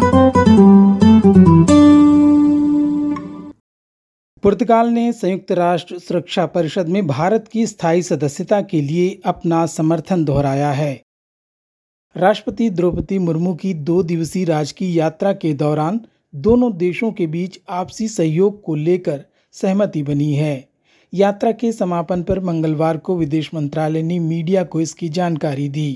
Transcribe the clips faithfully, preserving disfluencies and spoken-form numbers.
पुर्तगाल ने संयुक्त राष्ट्र सुरक्षा परिषद में भारत की स्थायी सदस्यता के लिए अपना समर्थन दोहराया है। राष्ट्रपति द्रौपदी मुर्मू की दो दिवसीय राजकीय यात्रा के दौरान दोनों देशों के बीच आपसी सहयोग को लेकर सहमति बनी है। यात्रा के समापन पर मंगलवार को विदेश मंत्रालय ने मीडिया को इसकी जानकारी दी।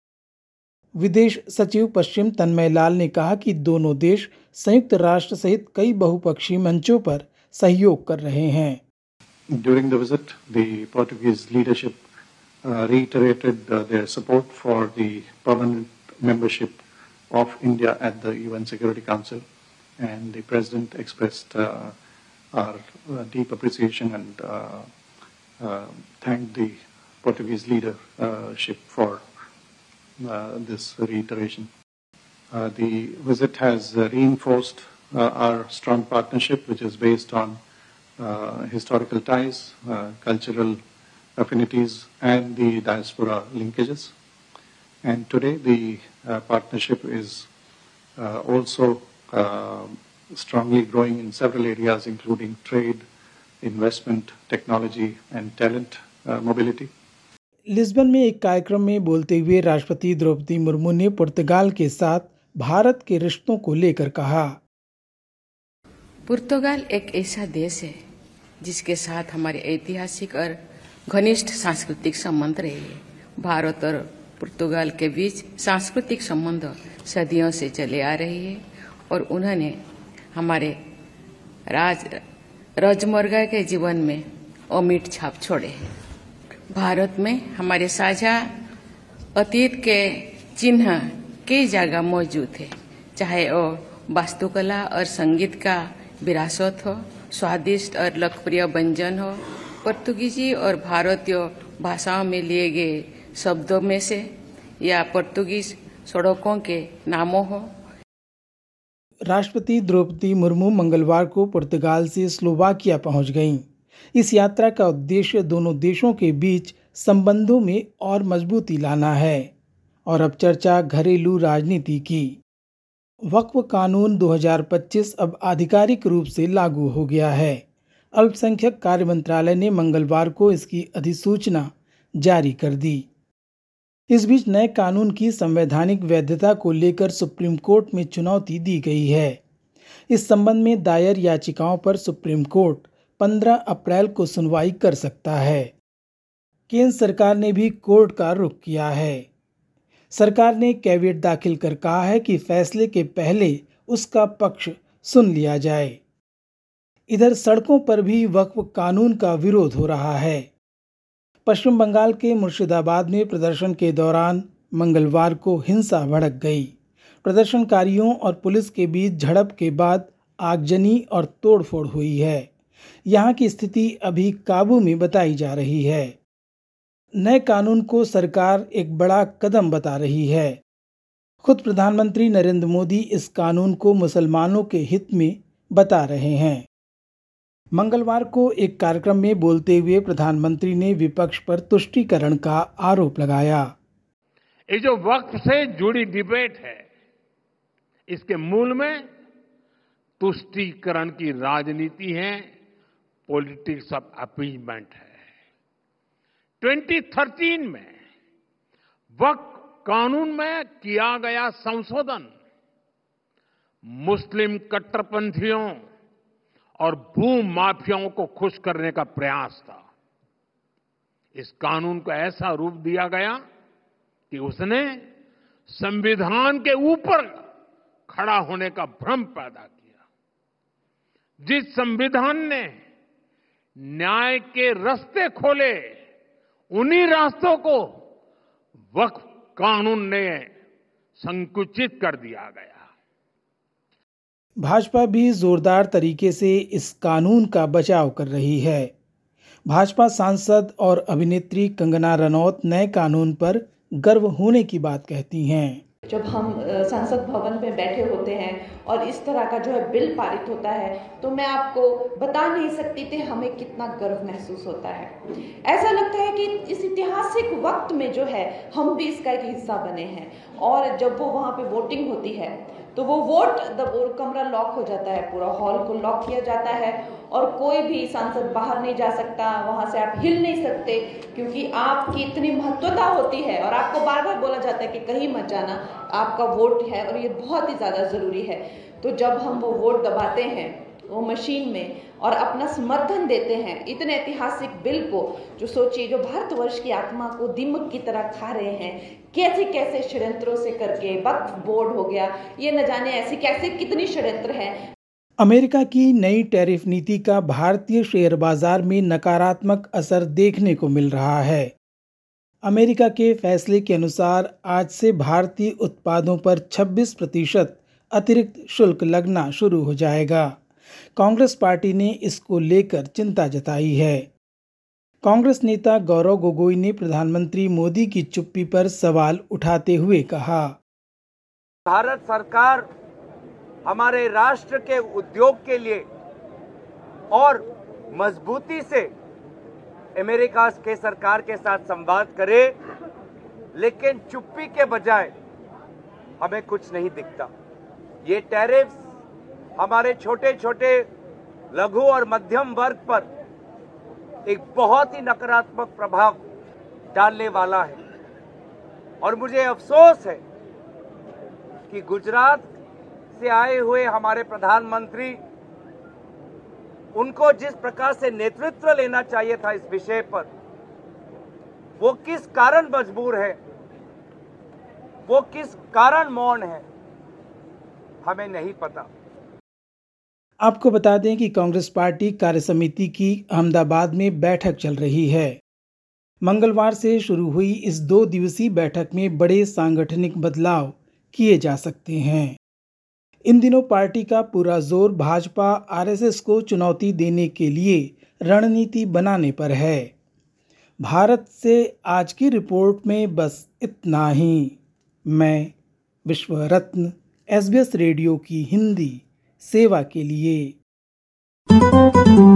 विदेश सचिव पश्चिम तन्मय लाल ने कहा कि दोनों देश संयुक्त राष्ट्र सहित कई बहुपक्षीय मंचों पर सहयोग कर रहे हैं। During the visit, the Portuguese leadership uh, reiterated uh, their support for the permanent membership of India at the U N Security Council, and the President expressed uh, our uh, deep appreciation and uh, uh, thanked the Portuguese leadership for uh, this reiteration. Uh, the visit has uh, reinforced uh, our strong partnership, which is based on uh, historical ties, uh, cultural affinities, and the diaspora linkages. And today the uh, partnership is uh, also uh, strongly growing in several areas, including trade, investment, technology, and talent uh, mobility. Lisbon में एक कार्यक्रम में बोलते हुए राष्ट्रपति द्रौपदी मुर्मू ने पुर्तगाल के साथ भारत के रिश्तों को लेकर कहा, पुर्तगाल एक ऐसा देश है जिसके साथ हमारे ऐतिहासिक और घनिष्ठ सांस्कृतिक संबंध रहे हैं। भारत और पुर्तगाल के बीच सांस्कृतिक संबंध सदियों से चले आ रहे हैं और उन्होंने हमारे राज रोजमर्रा के जीवन में अमिट छाप छोड़े हैं। भारत में हमारे साझा अतीत के चिन्ह कई जगह मौजूद है, चाहे वो वास्तुकला और संगीत का विरासत हो, स्वादिष्ट और लोकप्रिय व्यंजन हो, पुर्तगीजी और भारतीय भाषाओं में लिए गए शब्दों में से या पुर्तगीज सड़कों के नामों हो। राष्ट्रपति द्रौपदी मुर्मू मंगलवार को पुर्तगाल से स्लोवाकिया पहुंच गईं। इस यात्रा का उद्देश्य दोनों देशों के बीच संबंधों में और मजबूती लाना है। और अब चर्चा घरेलू राजनीति की। वक्फ कानून दो हज़ार पच्चीस अब आधिकारिक रूप से लागू हो गया है। अल्पसंख्यक कार्य मंत्रालय ने मंगलवार को इसकी अधिसूचना जारी कर दी। इस बीच नए कानून की संवैधानिक वैधता को लेकर सुप्रीम कोर्ट में चुनौती दी गई है। इस संबंध में दायर याचिकाओं पर सुप्रीम कोर्ट पंद्रह अप्रैल को सुनवाई कर सकता है। केंद्र सरकार ने भी कोर्ट का रुख किया है। सरकार ने कैविएट दाखिल कर कहा है कि फैसले के पहले उसका पक्ष सुन लिया जाए। इधर सड़कों पर भी वक्फ कानून का विरोध हो रहा है। पश्चिम बंगाल के मुर्शिदाबाद में प्रदर्शन के दौरान मंगलवार को हिंसा भड़क गई। प्रदर्शनकारियों और पुलिस के बीच झड़प के बाद आगजनी और तोड़फोड़ हुई है। यहाँ की स्थिति अभी काबू में बताई जा रही है। नए कानून को सरकार एक बड़ा कदम बता रही है। खुद प्रधानमंत्री नरेंद्र मोदी इस कानून को मुसलमानों के हित में बता रहे हैं। मंगलवार को एक कार्यक्रम में बोलते हुए प्रधानमंत्री ने विपक्ष पर तुष्टीकरण का आरोप लगाया। ये जो वक्फ से जुड़ी डिबेट है, इसके मूल में तुष्टीकरण की राजनीति है, पॉलिटिक्स ऑफ अपीजमेंट है। दो हज़ार तेरह में वक्फ कानून में किया गया संशोधन मुस्लिम कट्टरपंथियों और भू माफियाओं को खुश करने का प्रयास था। इस कानून को ऐसा रूप दिया गया कि उसने संविधान के ऊपर खड़ा होने का भ्रम पैदा किया। जिस संविधान ने न्याय के रास्ते खोले, उन्हीं रास्तों को वक्फ कानून ने संकुचित कर दिया गया। भाजपा भी जोरदार तरीके से इस कानून का बचाव कर रही है। भाजपा सांसद और अभिनेत्री कंगना रनौत नए कानून पर गर्व होने की बात कहती हैं। जब हम संसद भवन में बैठे होते हैं और इस तरह का जो है बिल पारित होता है, तो मैं आपको बता नहीं सकती थी हमें कितना गर्व महसूस होता है। ऐसा लगता है कि इस ऐतिहासिक वक्त में जो है हम भी इसका एक हिस्सा बने हैं। और जब वो वहाँ पे वोटिंग होती है तो वो वोट द कमरा लॉक हो जाता है, पूरा हॉल को लॉक किया जाता है और कोई भी सांसद बाहर नहीं जा सकता, वहाँ से आप हिल नहीं सकते, क्योंकि आपकी इतनी महत्वता होती है और आपको बार बार बोला जाता है कि कहीं मत जाना, आपका वोट है और ये बहुत ही ज़्यादा ज़रूरी है। तो जब हम वो वोट दबाते हैं वो मशीन में और अपना समर्थन देते हैं इतने ऐतिहासिक बिल को, जो सोचिए जो भारतवर्ष की आत्मा को दीमक की तरह खा रहे हैं, कैसे कैसे षड्यंत्रों से करके, वक्फ बोर्ड हो गया, ये न जाने ऐसी कैसे कितनी षड्यंत्र है। अमेरिका की नई टैरिफ नीति का भारतीय शेयर बाजार में नकारात्मक असर देखने को मिल रहा है। अमेरिका के फैसले के अनुसार आज से भारतीय उत्पादों पर छब्बीस प्रतिशत अतिरिक्त शुल्क लगना शुरू हो जाएगा। कांग्रेस पार्टी ने इसको लेकर चिंता जताई है। कांग्रेस नेता गौरव गोगोई ने प्रधानमंत्री मोदी की चुप्पी पर सवाल उठाते हुए कहा, भारत सरकार हमारे राष्ट्र के उद्योग के लिए और मजबूती से अमेरिका के सरकार के साथ संवाद करे, लेकिन चुप्पी के बजाय हमें कुछ नहीं दिखता। ये टैरिफ हमारे छोटे छोटे लघु और मध्यम वर्ग पर एक बहुत ही नकारात्मक प्रभाव डालने वाला है और मुझे अफसोस है कि गुजरात से आए हुए हमारे प्रधानमंत्री, उनको जिस प्रकार से नेतृत्व लेना चाहिए था इस विषय पर, वो किस कारण मजबूर है, वो किस कारण मौन है, हमें नहीं पता। आपको बता दें कि कांग्रेस पार्टी कार्यसमिति की अहमदाबाद में बैठक चल रही है। मंगलवार से शुरू हुई इस दो दिवसीय बैठक में बड़े सांगठनिक बदलाव किए जा सकते हैं। इन दिनों पार्टी का पूरा जोर भाजपा आरएसएस को चुनौती देने के लिए रणनीति बनाने पर है। भारत से आज की रिपोर्ट में बस इतना ही। मैं विश्व रत्न एसबीएस रेडियो की हिंदी सेवा के लिए।